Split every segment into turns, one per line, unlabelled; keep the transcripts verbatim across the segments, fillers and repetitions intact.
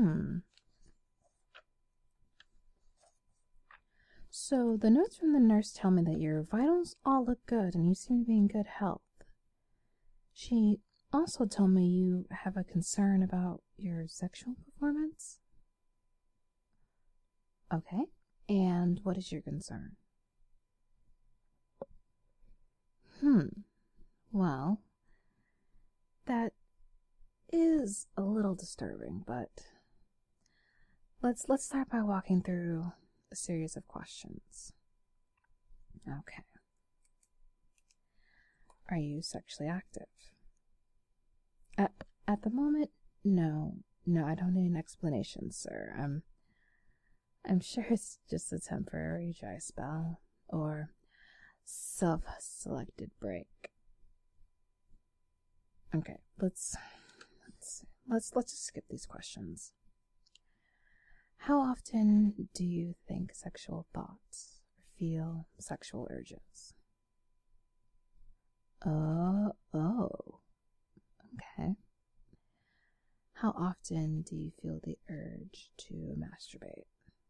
Hmm. So the notes from the nurse tell me that your vitals all look good and you seem to be in good health. She also told me you have a concern about your sexual performance. Okay. And what is your concern? Hmm. Well, that is a little disturbing, but let's let's start by walking through a series of questions. Okay. Are you sexually active? At at the moment, no. No, I don't need an explanation, sir. I'm I'm sure it's just a temporary dry spell or self-selected break. Okay, let's let's let's let's just skip these questions. How often do you think sexual thoughts or feel sexual urges? Oh, oh. Okay. How often do you feel the urge to masturbate?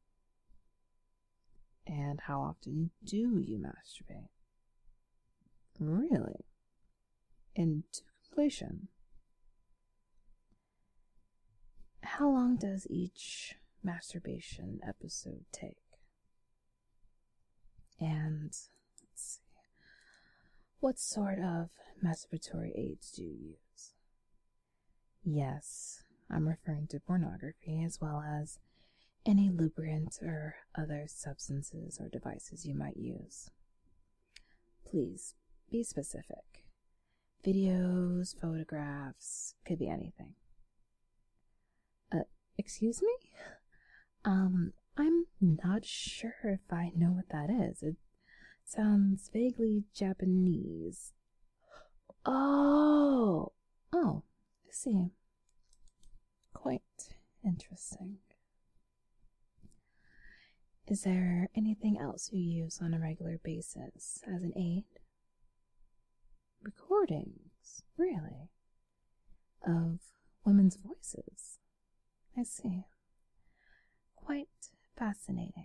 And how often do you masturbate? Really? Into completion? How long does each masturbation episode take? And let's see. What sort of masturbatory aids do you use? Yes, I'm referring to pornography as well as any lubricant or other substances or devices you might use. Please be specific. Videos, photographs, could be anything. Uh, excuse me? Um, I'm not sure if I know what that is. It sounds vaguely Japanese. Oh, oh, I see. Quite interesting. Is there anything else you use on a regular basis as an aid? Recordings, really? Of women's voices? I see. Quite fascinating.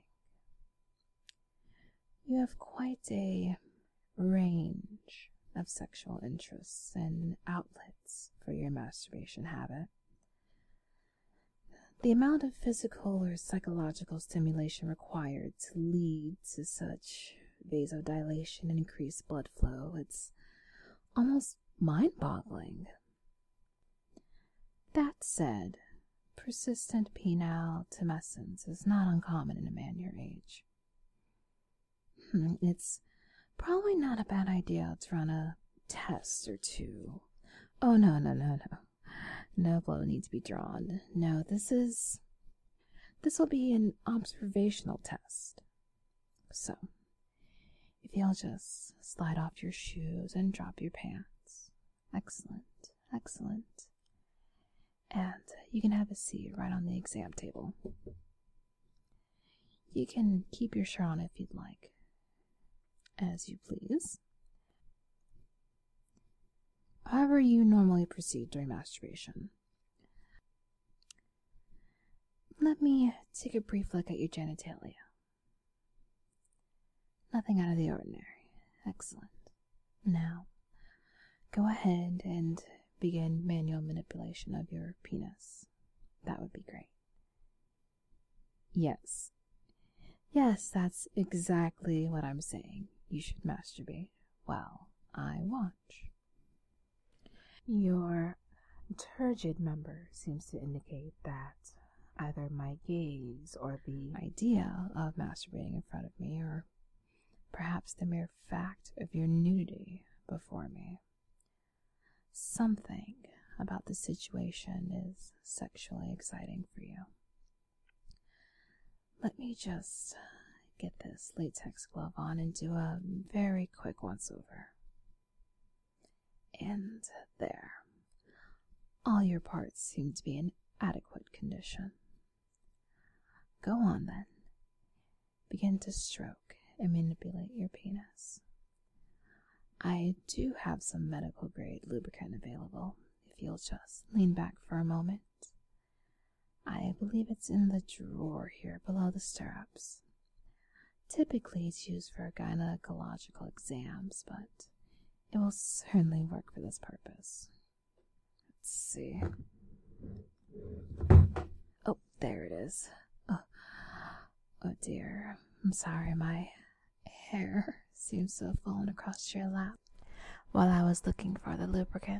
You have quite a range of sexual interests and outlets for your masturbation habit. The amount of physical or psychological stimulation required to lead to such vasodilation and increased blood flow, it's almost mind-boggling. That said, persistent penile tumescence is not uncommon in a man your age. Hmm, it's probably not a bad idea to run a test or two. Oh, no, no, no, no. No blood needs to be drawn. No, this is... This will be an observational test. So, if you'll just slide off your shoes and drop your pants. Excellent, excellent. And you can have a seat right on the exam table. You can keep your shirt on if you'd like. As you please. However you normally proceed during masturbation. Let me take a brief look at your genitalia. Nothing out of the ordinary. Excellent. Now, go ahead and begin manual manipulation of your penis. That would be great. Yes. Yes, that's exactly what I'm saying. You should masturbate while I watch. Your turgid member seems to indicate that either my gaze or the idea of masturbating in front of me, or perhaps the mere fact of your nudity before me, something about the situation is sexually exciting for you. Let me just get this latex glove on and do a very quick once over. And there. All your parts seem to be in adequate condition. Go on then. Begin to stroke and manipulate your penis. I do have some medical grade lubricant available if you'll just lean back for a moment. I believe it's in the drawer here below the stirrups. Typically, it's used for gynecological exams, but it will certainly work for this purpose. Let's see. Oh, there it is. Oh, oh dear. I'm sorry, my hair seems to have fallen across your lap while I was looking for the lubricant.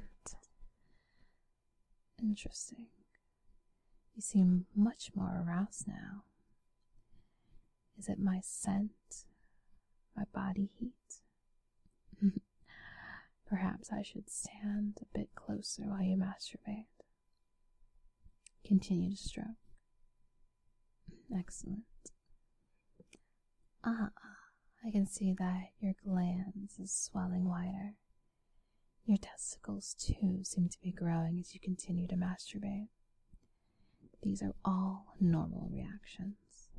Interesting. You seem much more aroused now. Is it my scent? My body heat? Perhaps I should stand a bit closer while you masturbate. Continue to stroke. Excellent. Ah, I can see that your glands is swelling wider. Your testicles, too, seem to be growing as you continue to masturbate. These are all normal reactions.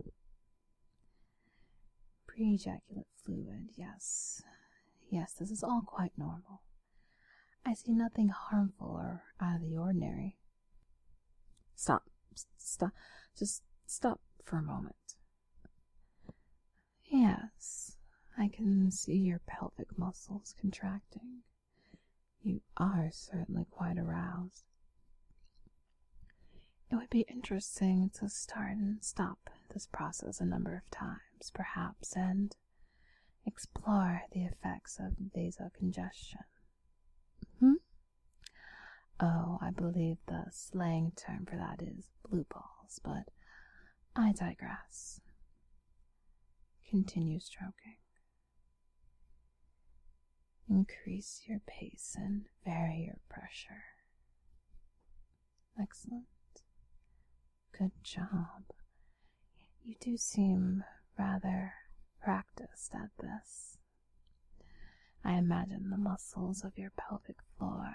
Pre-ejaculate fluid, yes. Yes, this is all quite normal. I see nothing harmful or out of the ordinary. Stop. Stop. Just stop for a moment. Yes, I can see your pelvic muscles contracting. You are certainly quite aroused. It would be interesting to start and stop this process a number of times, perhaps, and explore the effects of vasocongestion. Hmm? Oh, I believe the slang term for that is blue balls, but I digress. Continue stroking. Increase your pace and vary your pressure. Excellent. Good job. You do seem rather practiced at this. I imagine the muscles of your pelvic floor,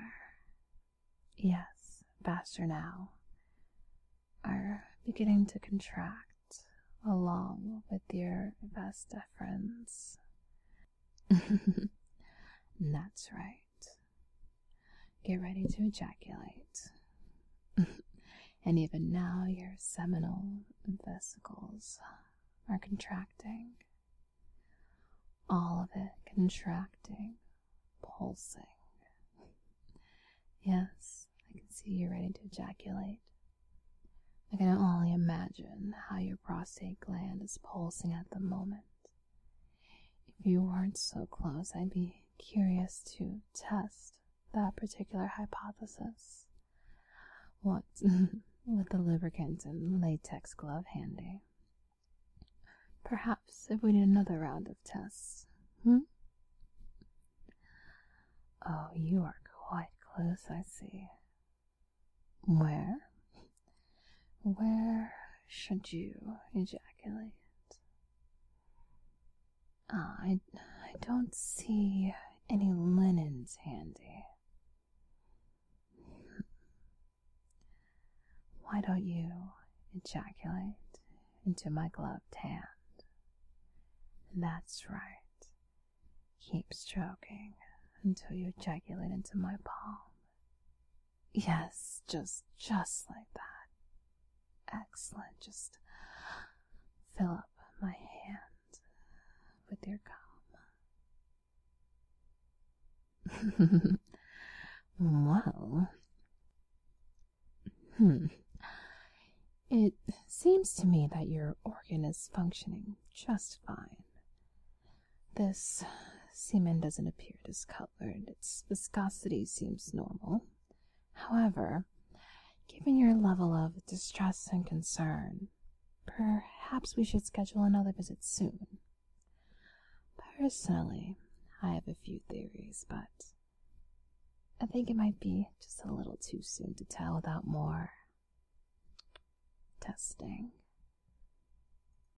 yes, faster now, are beginning to contract along with your vas deferens. That's right. Get ready to ejaculate. And even now your seminal vesicles are contracting. All of it contracting, pulsing. Yes, I can see you're ready to ejaculate. I can only imagine how your prostate gland is pulsing at the moment. If you weren't so close, I'd be curious to test that particular hypothesis. What, with the lubricant and latex glove handy. Perhaps if we did another round of tests, hmm? Oh, you are quite close, I see. Where? Where should you ejaculate? Ah, I, I don't see any linens handy. Why don't you ejaculate into my gloved hand? That's right. Keep stroking until you ejaculate into my palm. Yes, just, just like that. Excellent. Just fill up my hand with your cum. Well, hmm. It seems to me that your organ is functioning just fine. This semen doesn't appear discolored. Its viscosity seems normal. However, given your level of distress and concern, perhaps we should schedule another visit soon. Personally, I have a few theories, but I think it might be just a little too soon to tell without more testing.